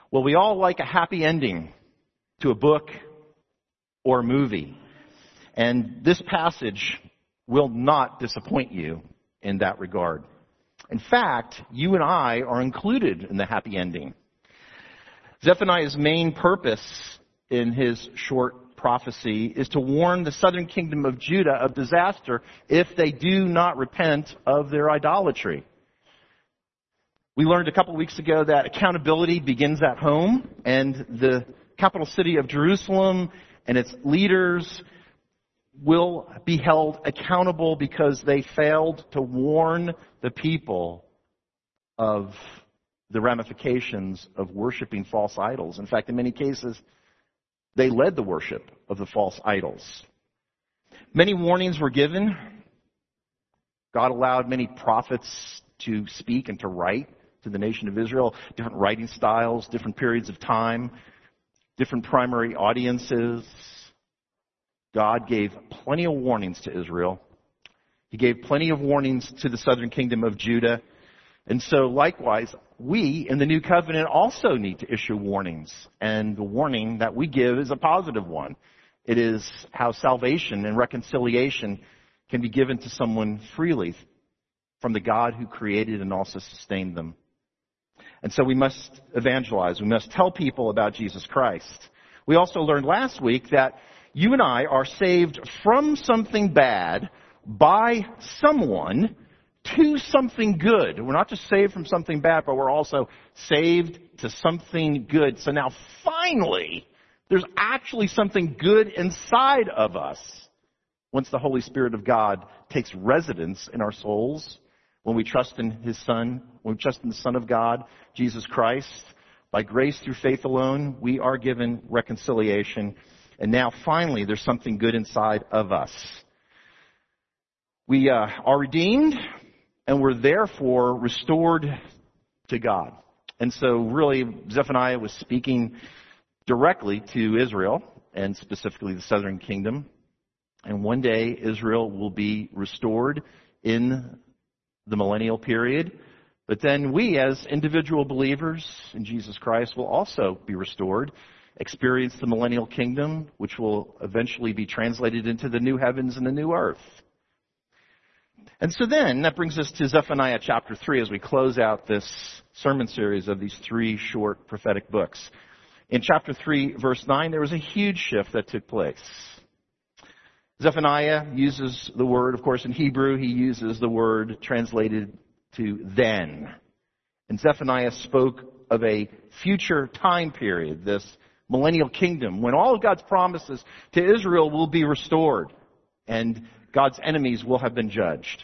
Well, we all like a happy ending to a book or a movie. And this passage will not disappoint you in that regard. In fact, you and I are included in the happy ending. Zephaniah's main purpose in his short prophecy is to warn the southern kingdom of Judah of disaster if they do not repent of their idolatry. We learned a couple weeks ago that accountability begins at home, and the capital city of Jerusalem and its leaders will be held accountable because they failed to warn the people of the ramifications of worshiping false idols. In fact, in many cases, they led the worship of the false idols. Many warnings were given. God allowed many prophets to speak and to write to the nation of Israel, different writing styles, different periods of time, different primary audiences. God gave plenty of warnings to Israel. He gave plenty of warnings to the southern kingdom of Judah. And so likewise, we in the new covenant also need to issue warnings. And the warning that we give is a positive one. It is how salvation and reconciliation can be given to someone freely from the God who created and also sustained them. And so we must evangelize. We must tell people about Jesus Christ. We also learned last week that you and I are saved from something bad by someone to something good. We're not just saved from something bad, but we're also saved to something good. So now finally, there's actually something good inside of us once the Holy Spirit of God takes residence in our souls. When we trust in His Son, when we trust in the Son of God, Jesus Christ, by grace through faith alone, we are given reconciliation. And now finally, there's something good inside of us. We are redeemed, and we're therefore restored to God. And so really, Zephaniah was speaking directly to Israel, and specifically the southern kingdom. And one day, Israel will be restored in the millennial period. But then we, as individual believers in Jesus Christ, will also be restored, experience the millennial kingdom, which will eventually be translated into the new heavens and the new earth. And so then, that brings us to Zephaniah chapter 3 as we close out this sermon series of these 3 short prophetic books. In chapter 3, verse 9, there was a huge shift that took place. Zephaniah uses the word, of course, in Hebrew, he uses the word translated to then. And Zephaniah spoke of a future time period, this millennial kingdom, when all of God's promises to Israel will be restored and God's enemies will have been judged.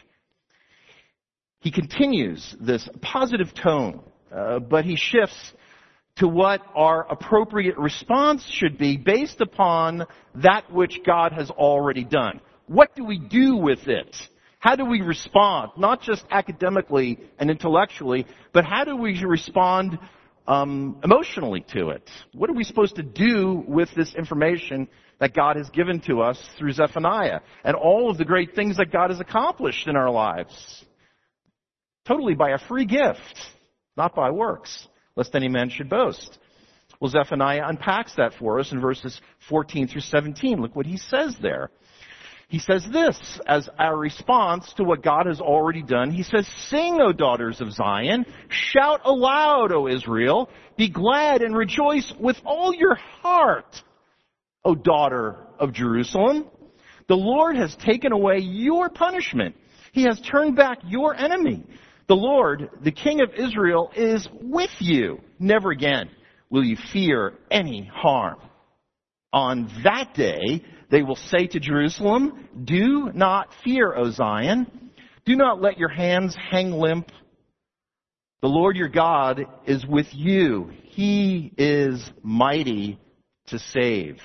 He continues this positive tone, but he shifts to what our appropriate response should be based upon that which God has already done. What do we do with it? How do we respond? Not just academically and intellectually, but how do we respond emotionally to it? What are we supposed to do with this information that God has given to us through Zephaniah and all of the great things that God has accomplished in our lives? Totally by a free gift, not by works, lest any man should boast. Well, Zephaniah unpacks that for us in verses 14 through 17. Look what he says there. He says this as our response to what God has already done. He says, "Sing, O daughters of Zion. Shout aloud, O Israel. Be glad and rejoice with all your heart, O daughter of Jerusalem. The Lord has taken away your punishment. He has turned back your enemy. The Lord, the King of Israel, is with you. Never again will you fear any harm. On that day, they will say to Jerusalem, 'Do not fear, O Zion. Do not let your hands hang limp. The Lord your God is with you. He is mighty to save.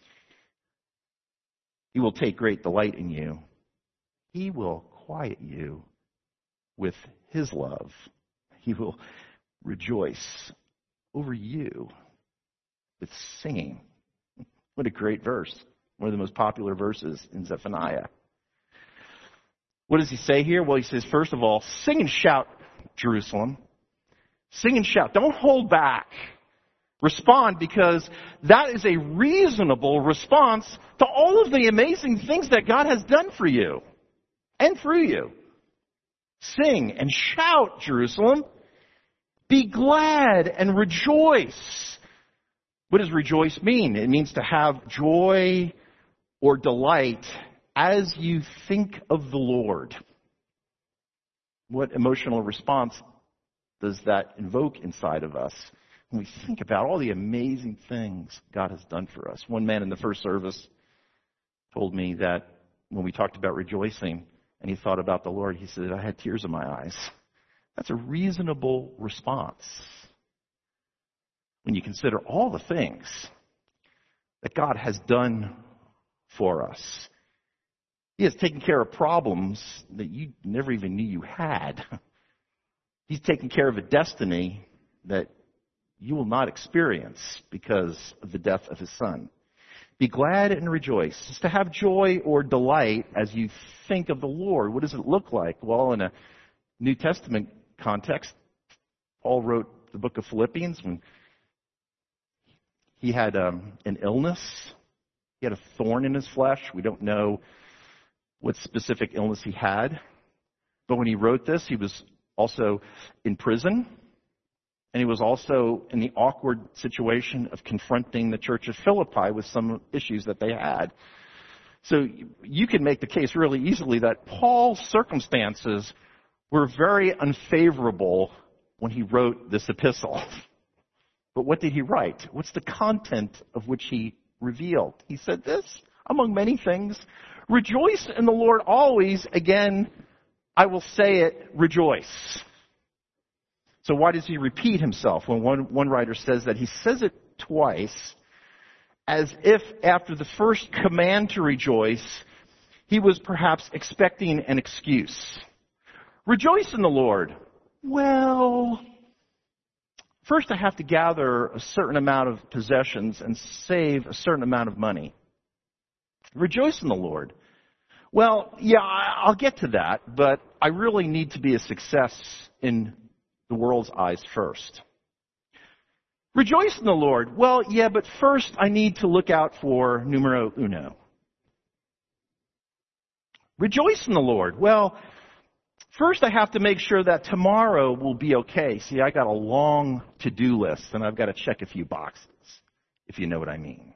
He will take great delight in you. He will quiet you with His love. He will rejoice over you with singing.'" What a great verse. One of the most popular verses in Zephaniah. What does he say here? Well, he says, first of all, sing and shout, Jerusalem. Sing and shout. Don't hold back. Respond, because that is a reasonable response to all of the amazing things that God has done for you and through you. Sing and shout, Jerusalem. Be glad and rejoice. What does rejoice mean? It means to have joy or delight as you think of the Lord. What emotional response does that invoke inside of us when we think about all the amazing things God has done for us? One man in the first service told me that when we talked about rejoicing and he thought about the Lord, he said, I had tears in my eyes. That's a reasonable response when you consider all the things that God has done for us. He has taken care of problems that you never even knew you had. He's taken care of a destiny that you will not experience because of the death of his son. Be glad and rejoice. It's to have joy or delight as you think of the Lord. What does it look like? Well, in a New Testament context, Paul wrote the book of Philippians when he had an illness. He had a thorn in his flesh. We don't know what specific illness he had. But when he wrote this, he was also in prison. And he was also in the awkward situation of confronting the church of Philippi with some issues that they had. So you can make the case really easily that Paul's circumstances were very unfavorable when he wrote this epistle. But what did he write? What's the content of which he revealed? He said this, among many things, rejoice in the Lord always. Again, I will say it, rejoice. So why does he repeat himself? When one writer says that he says it twice, as if after the first command to rejoice, he was perhaps expecting an excuse. Rejoice in the Lord. Well, first I have to gather a certain amount of possessions and save a certain amount of money. Rejoice in the Lord. Well, yeah, I'll get to that, but I really need to be a success in the world's eyes first. Rejoice in the Lord. Well, yeah, but first I need to look out for numero uno. Rejoice in the Lord. Well, first I have to make sure that tomorrow will be okay. See, I got a long to-do list, and I've got to check a few boxes, if you know what I mean.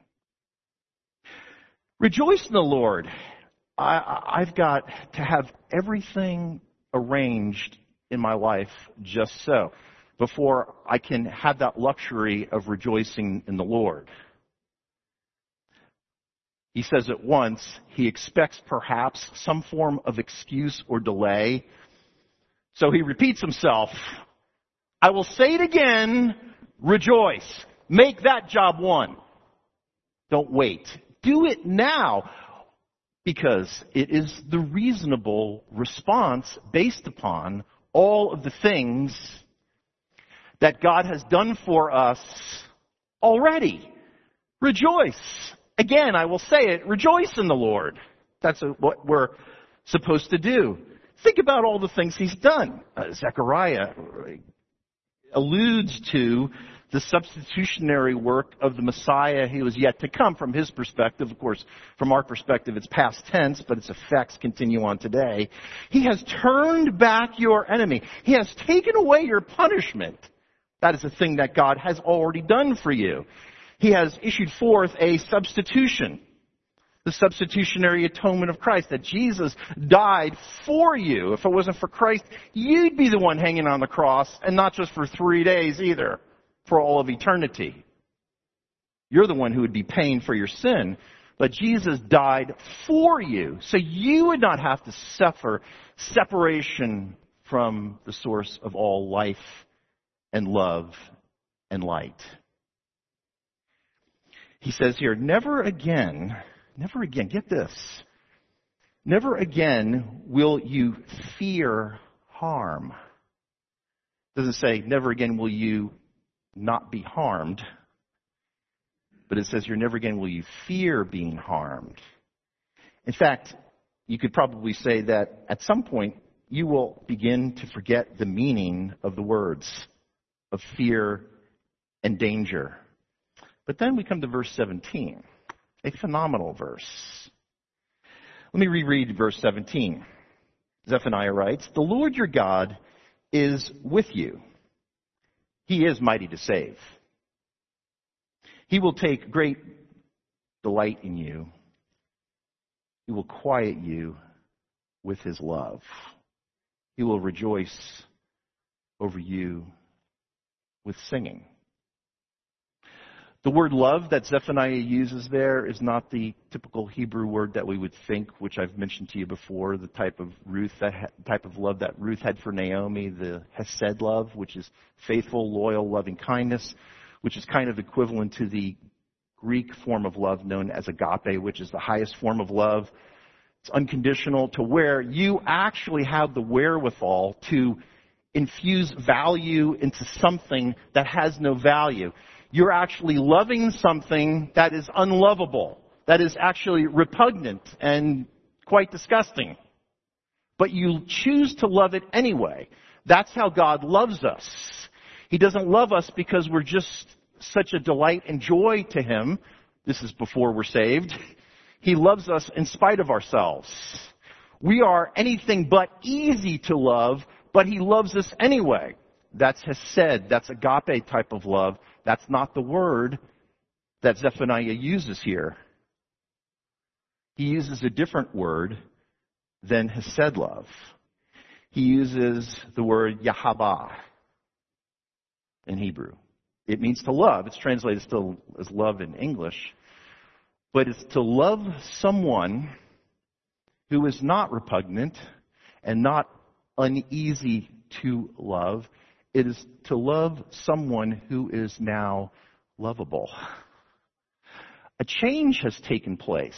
Rejoice in the Lord. I've got to have everything arranged in my life just so before I can have that luxury of rejoicing in the Lord. He says it once. He expects perhaps some form of excuse or delay. So he repeats himself. I will say it again. Rejoice. Make that job one. Don't wait. Do it now. Because it is the reasonable response based upon all of the things that God has done for us already. Rejoice. Again, I will say it, rejoice in the Lord. That's what we're supposed to do. Think about all the things he's done. Zechariah alludes to the substitutionary work of the Messiah who is yet to come from his perspective. Of course, from our perspective, it's past tense, but its effects continue on today. He has turned back your enemy. He has taken away your punishment. That is a thing that God has already done for you. He has issued forth a substitution, the substitutionary atonement of Christ, that Jesus died for you. If it wasn't for Christ, you'd be the one hanging on the cross, and not just for 3 days either. For all of eternity. You're the one who would be paying for your sin. But Jesus died for you. So you would not have to suffer separation from the source of all life and love and light. He says here, never again, get this, never again will you fear harm. It doesn't say, never again will you not be harmed. But it says, never again will you fear being harmed. In fact, you could probably say that at some point you will begin to forget the meaning of the words of fear and danger. But then we come to verse 17, a phenomenal verse. Let me reread verse 17. Zephaniah writes, "The Lord your God is with you. He is mighty to save. He will take great delight in you. He will quiet you with his love. He will rejoice over you with singing." The word love that Zephaniah uses there is not the typical Hebrew word that we would think, which I've mentioned to you before, the type of love that Ruth had for Naomi, the Hesed love, which is faithful, loyal, loving kindness, which is kind of equivalent to the Greek form of love known as agape, which is the highest form of love. It's unconditional, to where you actually have the wherewithal to infuse value into something that has no value. You're actually loving something that is unlovable, that is actually repugnant and quite disgusting. But you choose to love it anyway. That's how God loves us. He doesn't love us because we're just such a delight and joy to Him. This is before we're saved. He loves us in spite of ourselves. We are anything but easy to love, but He loves us anyway. That's Hesed. That's agape type of love. That's not the word that Zephaniah uses here. He uses a different word than Hesed love. He uses the word Yahabah in Hebrew. It means to love. It's translated still as love in English. But it's to love someone who is not repugnant and not uneasy to love. It is to love someone who is now lovable. A change has taken place.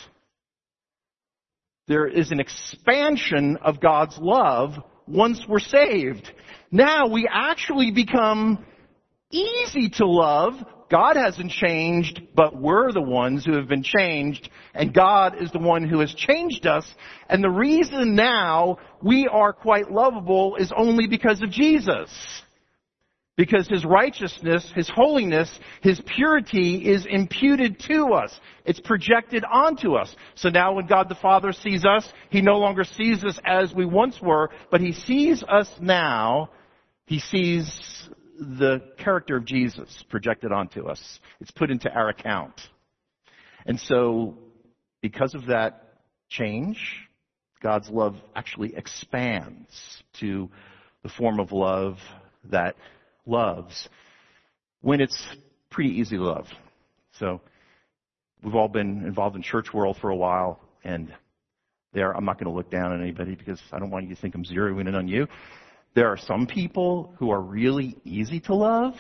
There is an expansion of God's love once we're saved. Now we actually become easy to love. God hasn't changed, but we're the ones who have been changed, and God is the one who has changed us. And the reason now we are quite lovable is only because of Jesus. Because His righteousness, His holiness, His purity is imputed to us. It's projected onto us. So now when God the Father sees us, He no longer sees us as we once were, but He sees us now. He sees the character of Jesus projected onto us. It's put into our account. And so, because of that change, God's love actually expands to the form of love that loves when it's pretty easy to love. So, we've all been involved in church world for a while, and I'm not going to look down on anybody because I don't want you to think I'm zeroing in on you. There are some people who are really easy to love.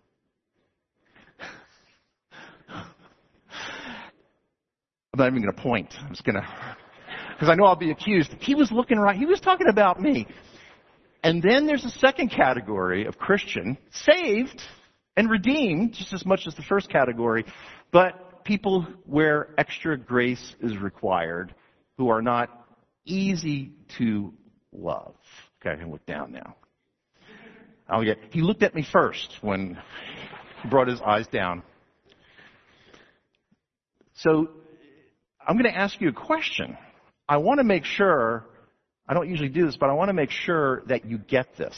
I'm not even going to point. I'm just going to, because I know I'll be accused. He was looking right. He was talking about me. And then there's a second category of Christian, saved and redeemed, just as much as the first category, but people where extra grace is required, who are not easy to love. Okay, I can look down now. He looked at me first when he brought his eyes down. So I'm going to ask you a question. I want to make sure, I don't usually do this, but I want to make sure that you get this.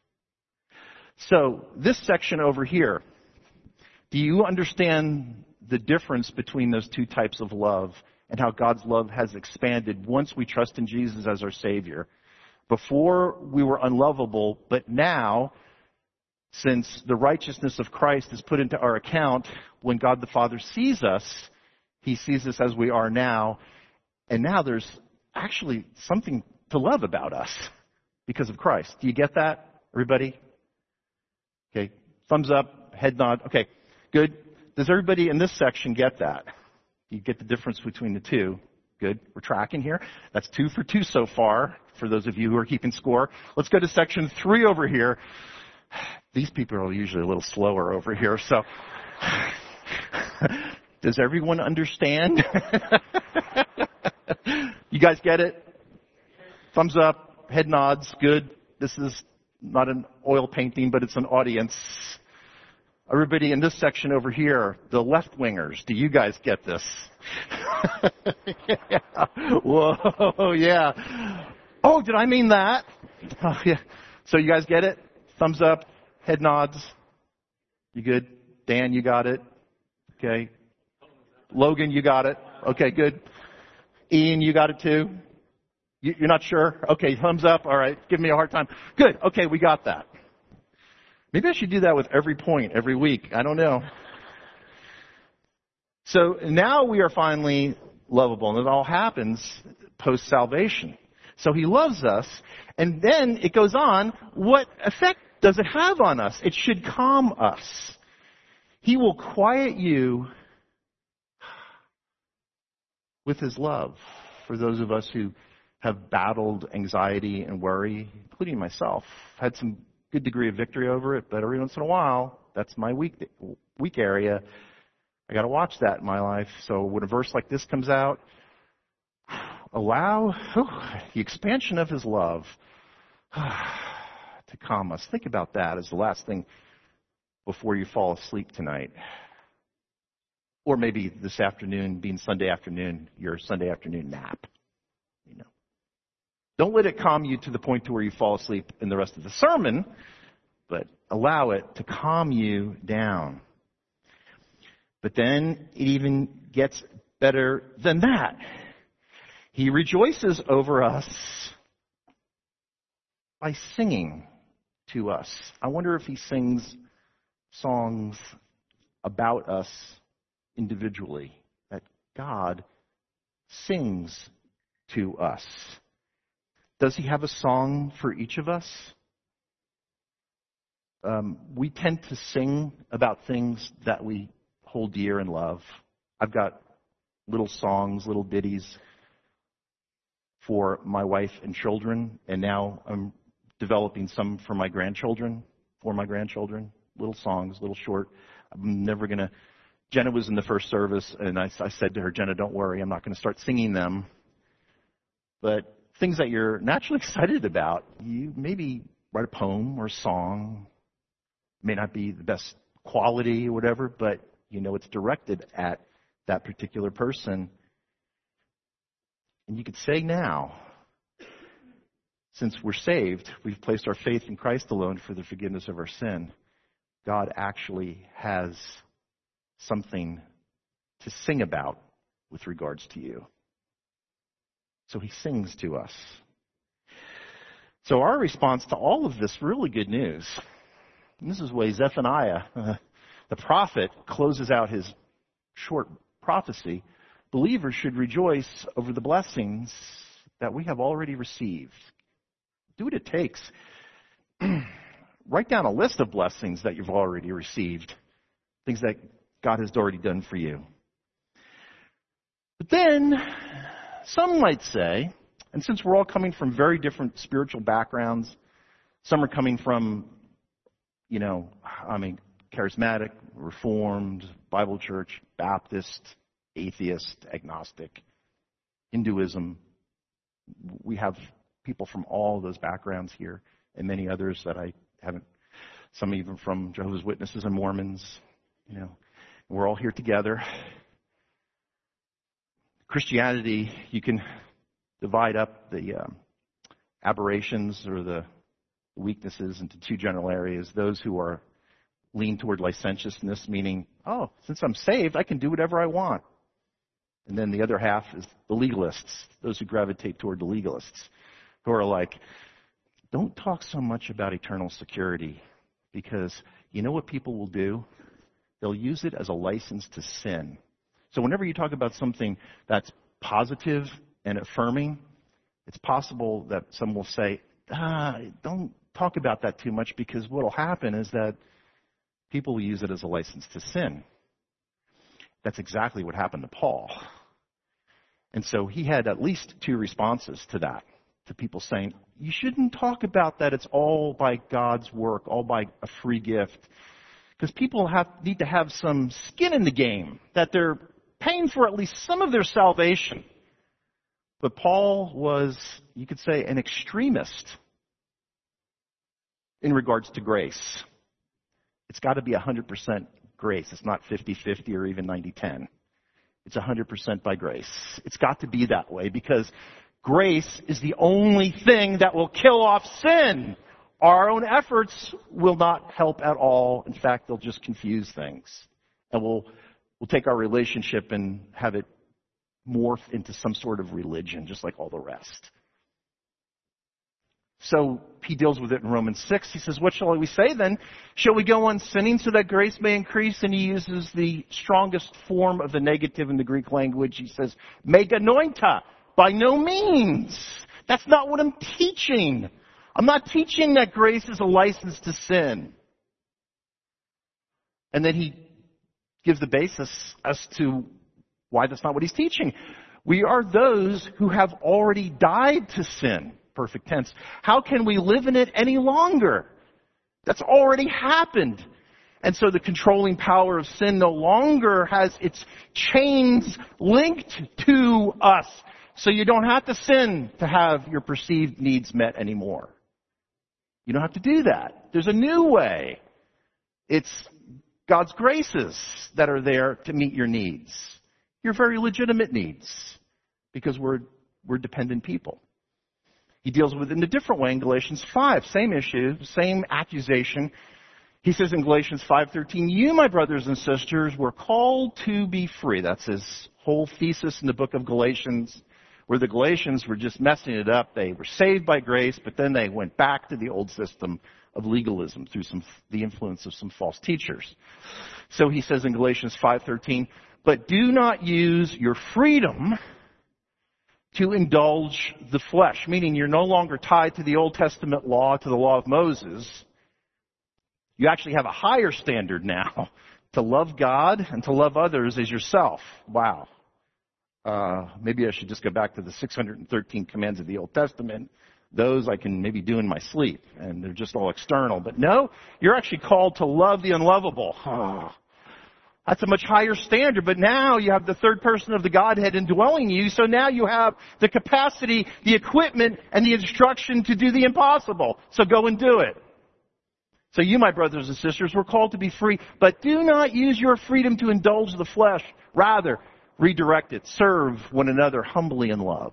So this section over here, do you understand the difference between those two types of love and how God's love has expanded once we trust in Jesus as our Savior? Before we were unlovable, but now, since the righteousness of Christ is put into our account, when God the Father sees us, He sees us as we are now. And now there's actually something to love about us because of Christ. Do you get that, everybody? Okay, thumbs up, head nod. Okay, good. Does everybody in this section get that? You get the difference between the two? Good. We're tracking here. That's 2 for 2 so far, for those of you who are keeping score. Let's go to section 3 over here. These people are usually a little slower over here, so does everyone understand? You guys get it? Thumbs up, head nods, good. This is not an oil painting, but it's an audience. Everybody in this section over here, the left-wingers, do you guys get this? Yeah. Whoa, yeah. Oh, did I mean that? Oh, yeah. So you guys get it? Thumbs up, head nods. You good? Dan, you got it? Okay. Logan, you got it? Okay, good. Ian, you got it too? You're not sure? Okay, thumbs up. All right. Give me a hard time. Good. Okay, we got that. Maybe I should do that with every point, every week. I don't know. So now we are finally lovable, and it all happens post-salvation. So he loves us, and then it goes on, what effect does it have on us? It should calm us. He will quiet you with his love. For those of us who have battled anxiety and worry, including myself, had some good degree of victory over it, but every once in a while, that's my weak area. I got to watch that in my life. So when a verse like this comes out, allow the expansion of his love to calm us. Think about that as the last thing before you fall asleep tonight. Or maybe this afternoon, being Sunday afternoon, your Sunday afternoon nap. Don't let it calm you to the point to where you fall asleep in the rest of the sermon, but allow it to calm you down. But then it even gets better than that. He rejoices over us by singing to us. I wonder if he sings songs about us individually, that God sings to us. Does he have a song for each of us? We tend to sing about things that we hold dear and love. I've got little songs, little ditties for my wife and children, and now I'm developing some for my grandchildren, little songs, little short. I'm never going to... Jenna was in the first service, and I said to her, Jenna, don't worry, I'm not going to start singing them. But things that you're naturally excited about, you maybe write a poem or a song. It may not be the best quality or whatever, but you know it's directed at that particular person. And you could say now, since we're saved, we've placed our faith in Christ alone for the forgiveness of our sin, God actually has something to sing about with regards to you. So he sings to us. So our response to all of this really good news, and this is the way Zephaniah, the prophet, closes out his short prophecy. Believers should rejoice over the blessings that we have already received. Do what it takes. Write down a list of blessings that you've already received, things that God has already done for you. But then, some might say, and since we're all coming from very different spiritual backgrounds, some are coming from, charismatic, Reformed, Bible church, Baptist, atheist, agnostic, Hinduism. We have people from all those backgrounds here, and many others that I haven't, some even from Jehovah's Witnesses and Mormons. We're all here together. Christianity, you can divide up the aberrations or the weaknesses into two general areas. Those who are lean toward licentiousness, meaning, since I'm saved, I can do whatever I want. And then the other half is the legalists, those who gravitate toward the legalists, who are like, don't talk so much about eternal security, because you know what people will do? They'll use it as a license to sin. So whenever you talk about something that's positive and affirming, it's possible that some will say, don't talk about that too much, because what will happen is that people will use it as a license to sin. That's exactly what happened to Paul. And so he had at least two responses to that, to people saying, you shouldn't talk about that. It's all by God's work, all by a free gift. Because people need to have some skin in the game, that they're paying for at least some of their salvation. But Paul was, you could say, an extremist in regards to grace. It's got to be 100% grace. It's not 50-50 or even 90-10. It's 100% by grace. It's got to be that way because grace is the only thing that will kill off sin. Our own efforts will not help at all. In fact, they'll just confuse things. And we'll take our relationship and have it morph into some sort of religion, just like all the rest. So he deals with it in Romans 6. He says, what shall we say then? Shall we go on sinning so that grace may increase? And he uses the strongest form of the negative in the Greek language. He says, meganoita. By no means. That's not what I'm teaching. I'm not teaching that grace is a license to sin. And then he gives the basis as to why that's not what he's teaching. We are those who have already died to sin. Perfect tense. How can we live in it any longer? That's already happened. And so the controlling power of sin no longer has its chains linked to us. So you don't have to sin to have your perceived needs met anymore. You don't have to do that. There's a new way. It's God's graces that are there to meet your needs. Your very legitimate needs. Because we're dependent people. He deals with it in a different way in Galatians 5. Same issue, same accusation. He says in Galatians 5:13, you, my brothers and sisters, were called to be free. That's his whole thesis in the book of Galatians, where the Galatians were just messing it up. They were saved by grace, but then they went back to the old system of legalism through the influence of some false teachers. So he says in Galatians 5:13, but do not use your freedom to indulge the flesh, meaning you're no longer tied to the Old Testament law, to the law of Moses. You actually have a higher standard now to love God and to love others as yourself. Wow. Maybe I should just go back to the 613 commands of the Old Testament. Those I can maybe do in my sleep, and they're just all external. But no, you're actually called to love the unlovable. That's a much higher standard, but now you have the third person of the Godhead indwelling you, so now you have the capacity, the equipment, and the instruction to do the impossible. So go and do it. So you, my brothers and sisters, were called to be free, but do not use your freedom to indulge the flesh. Rather, redirect it. Serve one another humbly in love.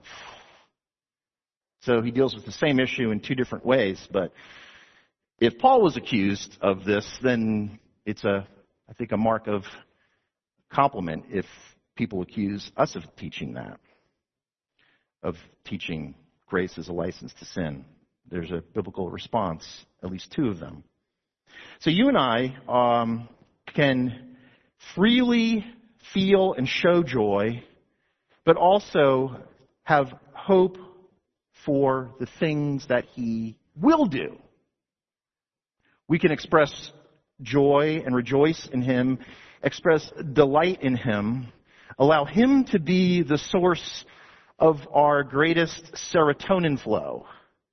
So he deals with the same issue in two different ways, but if Paul was accused of this, then it's I think a mark of compliment if people accuse us of teaching that, of teaching grace as a license to sin. There's a biblical response, at least two of them. So you and I can freely feel and show joy, but also have hope for the things that he will do. We can express joy and rejoice in him, express delight in him, allow him to be the source of our greatest serotonin flow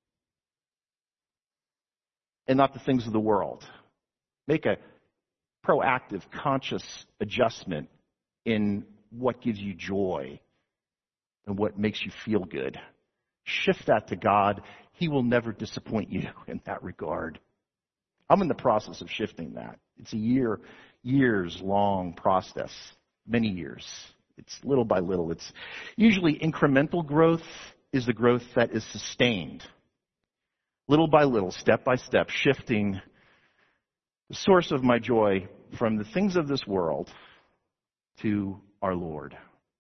and not the things of the world. Make a proactive, conscious adjustment in what gives you joy and what makes you feel good. Shift that to God. He will never disappoint you in that regard. I'm in the process of shifting that. It's a years-long process, many years. It's little by little. It's usually incremental growth is the growth that is sustained. Little by little, step by step, shifting the source of my joy from the things of this world to our Lord.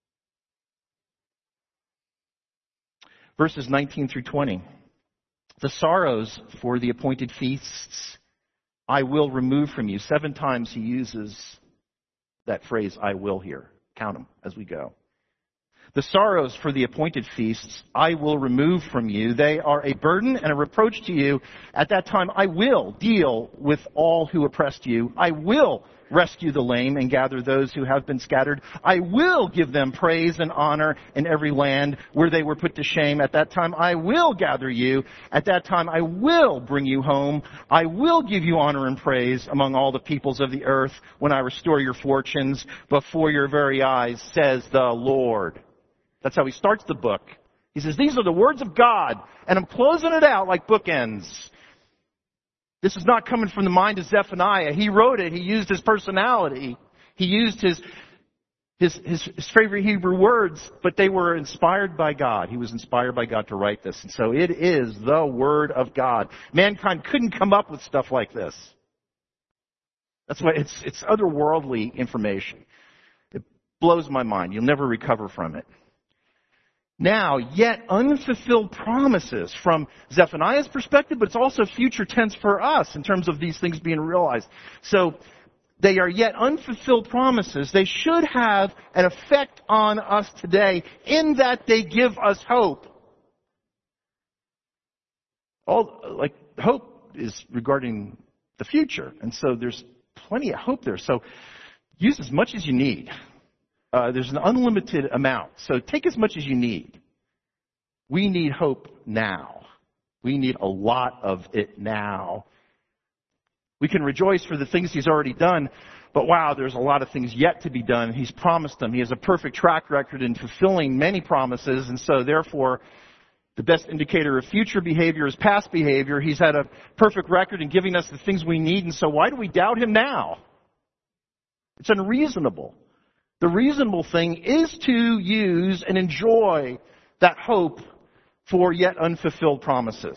Verses 19 through 20. The sorrows for the appointed feasts I will remove from you. 7 times he uses that phrase, I will, here. Count them as we go. The sorrows for the appointed feasts I will remove from you. They are a burden and a reproach to you. At that time I will deal with all who oppressed you. I will rescue the lame and gather those who have been scattered. I will give them praise and honor in every land where they were put to shame. At that time I will gather you. At that time I will bring you home. I will give you honor and praise among all the peoples of the earth when I restore your fortunes before your very eyes, says the Lord. That's how he starts the book. He says, these are the words of God, and I'm closing it out like bookends. This is not coming from the mind of Zephaniah. He wrote it. He used his personality. He used his favorite Hebrew words, but they were inspired by God. He was inspired by God to write this. And so it is the Word of God. Mankind couldn't come up with stuff like this. That's why it's otherworldly information. It blows my mind. You'll never recover from it. Now, yet unfulfilled promises from Zephaniah's perspective, but it's also future tense for us in terms of these things being realized. So, they are yet unfulfilled promises. They should have an effect on us today in that they give us hope. Hope is regarding the future. And so there's plenty of hope there. So use as much as you need. There's an unlimited amount. So take as much as you need. We need hope now. We need a lot of it now. We can rejoice for the things He's already done, but wow, there's a lot of things yet to be done. He's promised them. He has a perfect track record in fulfilling many promises, and so therefore, the best indicator of future behavior is past behavior. He's had a perfect record in giving us the things we need, and so why do we doubt Him now? It's unreasonable. The reasonable thing is to use and enjoy that hope for yet unfulfilled promises.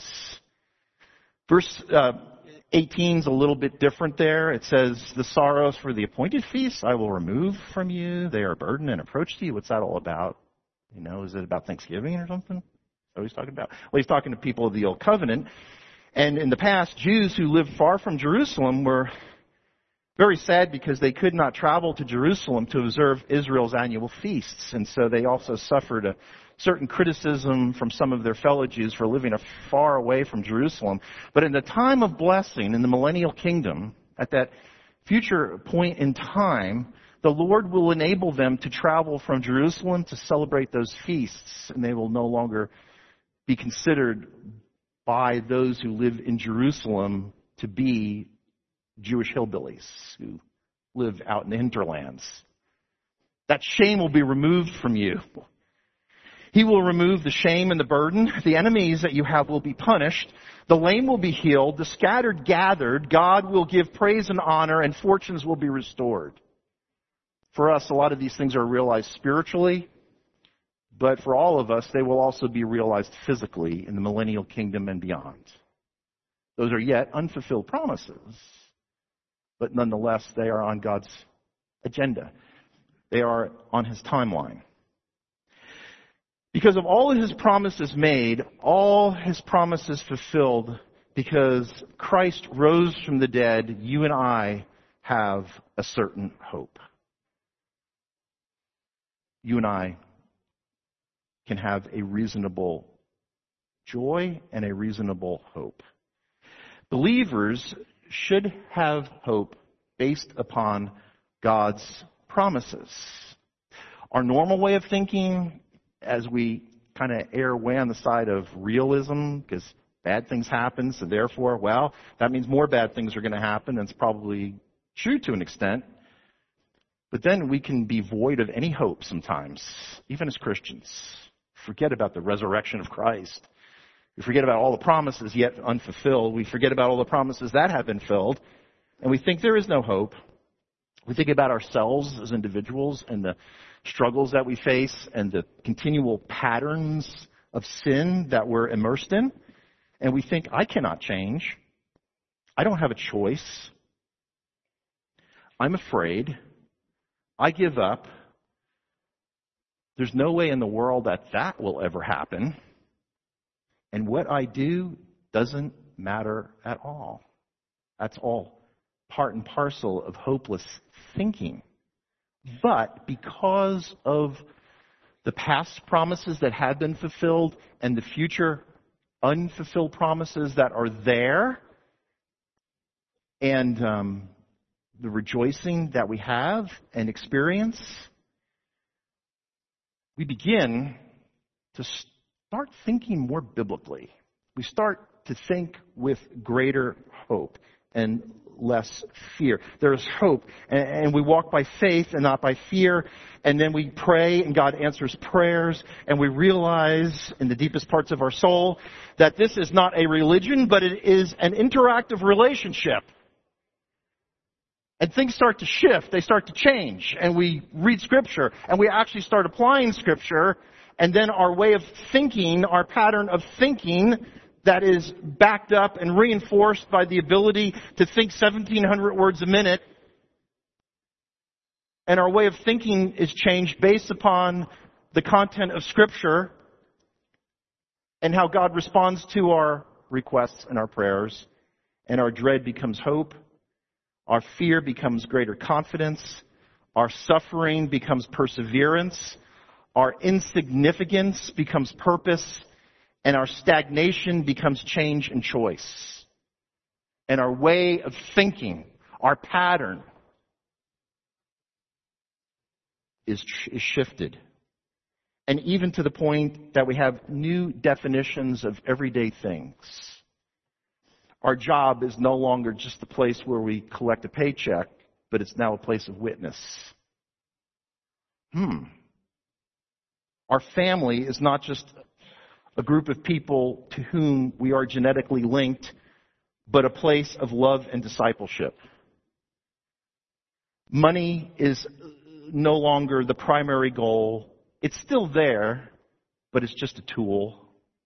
Verse 18 is a little bit different there. It says, the sorrows for the appointed feasts I will remove from you. They are a burden and approach to you. What's that all about? Is it about Thanksgiving or something? What he's talking about? Well, he's talking to people of the Old Covenant. And in the past, Jews who lived far from Jerusalem were very sad because they could not travel to Jerusalem to observe Israel's annual feasts. And so they also suffered a certain criticism from some of their fellow Jews for living far away from Jerusalem. But in the time of blessing, in the millennial kingdom, at that future point in time, the Lord will enable them to travel from Jerusalem to celebrate those feasts, and they will no longer be considered by those who live in Jerusalem to be Jewish hillbillies who live out in the hinterlands. That shame will be removed from you. He will remove the shame and the burden. The enemies that you have will be punished. The lame will be healed. The scattered gathered. God will give praise and honor, and fortunes will be restored. For us, a lot of these things are realized spiritually, but for all of us, they will also be realized physically in the millennial kingdom and beyond. Those are yet unfulfilled promises, but nonetheless, they are on God's agenda. They are on His timeline. Because of all of His promises made, all His promises fulfilled, because Christ rose from the dead, you and I have a certain hope. You and I can have a reasonable joy and a reasonable hope. Believers should have hope based upon God's promises. Our normal way of thinking, as we kind of err way on the side of realism, because bad things happen, so therefore, well, that means more bad things are going to happen. That's probably true to an extent. But then we can be void of any hope sometimes, even as Christians. Forget about the resurrection of Christ. We forget about all the promises yet unfulfilled. We forget about all the promises that have been filled. And we think there is no hope. We think about ourselves as individuals and the struggles that we face and the continual patterns of sin that we're immersed in. And we think, I cannot change. I don't have a choice. I'm afraid. I give up. There's no way in the world that will ever happen. And what I do doesn't matter at all. That's all part and parcel of hopeless thinking. But because of the past promises that have been fulfilled and the future unfulfilled promises that are there, and the rejoicing that we have and experience, we begin to start thinking more biblically. We start to think with greater hope and less fear. There is hope. And we walk by faith and not by fear. And then we pray and God answers prayers. And we realize in the deepest parts of our soul that this is not a religion, but it is an interactive relationship. And things start to shift. They start to change. And we read Scripture. And we actually start applying Scripture. And then our way of thinking, our pattern of thinking that is backed up and reinforced by the ability to think 1,700 words a minute. And our way of thinking is changed based upon the content of Scripture and how God responds to our requests and our prayers. And our dread becomes hope. Our fear becomes greater confidence. Our suffering becomes perseverance. Our insignificance becomes purpose. And our stagnation becomes change and choice. And our way of thinking, our pattern, is shifted. And even to the point that we have new definitions of everyday things. Our job is no longer just the place where we collect a paycheck, but it's now a place of witness. Our family is not just a group of people to whom we are genetically linked, but a place of love and discipleship. Money is no longer the primary goal. It's still there, but it's just a tool.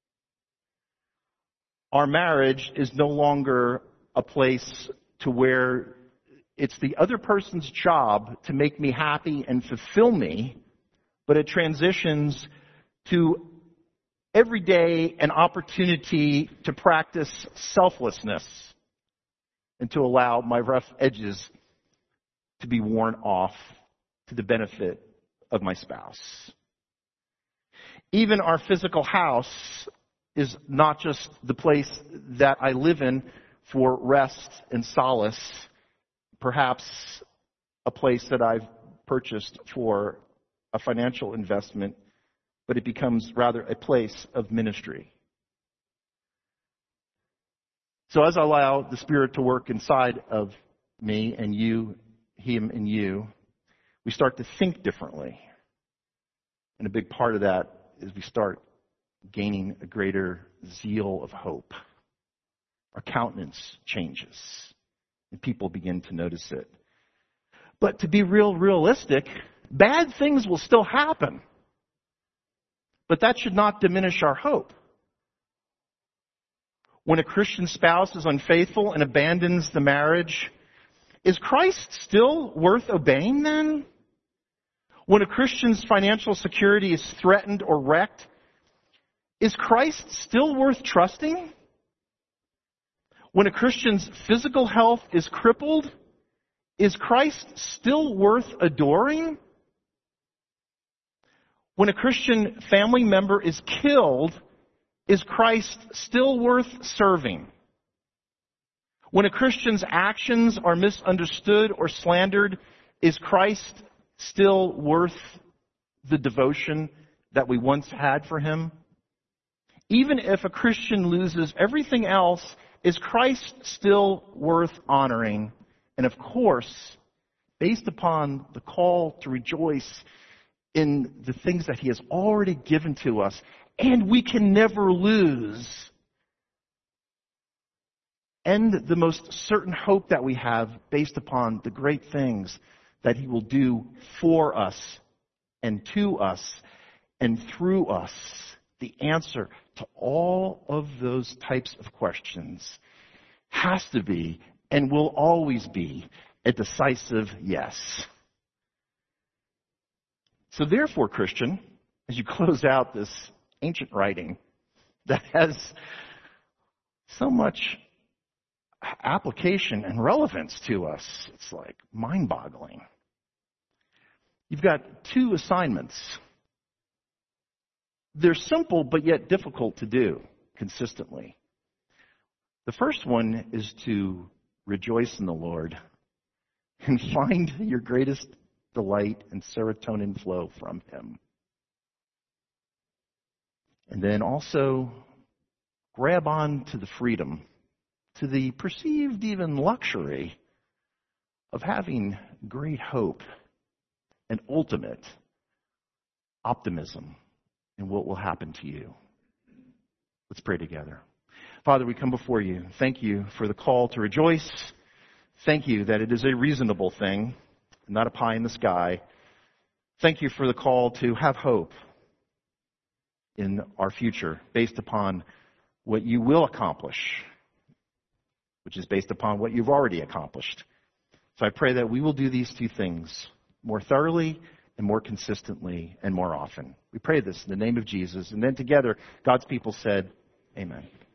Our marriage is no longer a place to where it's the other person's job to make me happy and fulfill me, but it transitions to every day an opportunity to practice selflessness and to allow my rough edges to be worn off to the benefit of my spouse. Even our physical house is not just the place that I live in for rest and solace, perhaps a place that I've purchased for a financial investment, but it becomes rather a place of ministry. So as I allow the Spirit to work inside of me and you, Him and you, we start to think differently. And a big part of that is we start gaining a greater zeal of hope. Our countenance changes, and people begin to notice it. But to be realistic, bad things will still happen. But that should not diminish our hope. When a Christian spouse is unfaithful and abandons the marriage, is Christ still worth obeying then? When a Christian's financial security is threatened or wrecked, is Christ still worth trusting? When a Christian's physical health is crippled, is Christ still worth adoring? When a Christian family member is killed, is Christ still worth serving? When a Christian's actions are misunderstood or slandered, is Christ still worth the devotion that we once had for Him? Even if a Christian loses everything else, is Christ still worth honoring? And of course, based upon the call to rejoice in the things that He has already given to us, and we can never lose, and the most certain hope that we have based upon the great things that He will do for us and to us and through us, the answer to all of those types of questions has to be and will always be a decisive yes. So therefore, Christian, as you close out this ancient writing that has so much application and relevance to us, it's like mind-boggling. You've got two assignments. They're simple but yet difficult to do consistently. The first one is to rejoice in the Lord and find your greatest delight and serotonin flow from Him. And then also grab on to the freedom to the perceived even luxury of having great hope and ultimate optimism in what will happen to you. Let's pray together. Father, we come before you. Thank you for the call to rejoice. Thank you that it is a reasonable thing, not a pie in the sky. Thank you for the call to have hope in our future based upon what you will accomplish, which is based upon what you've already accomplished. So I pray that we will do these two things more thoroughly and more consistently and more often. We pray this in the name of Jesus. And then together, God's people said, amen.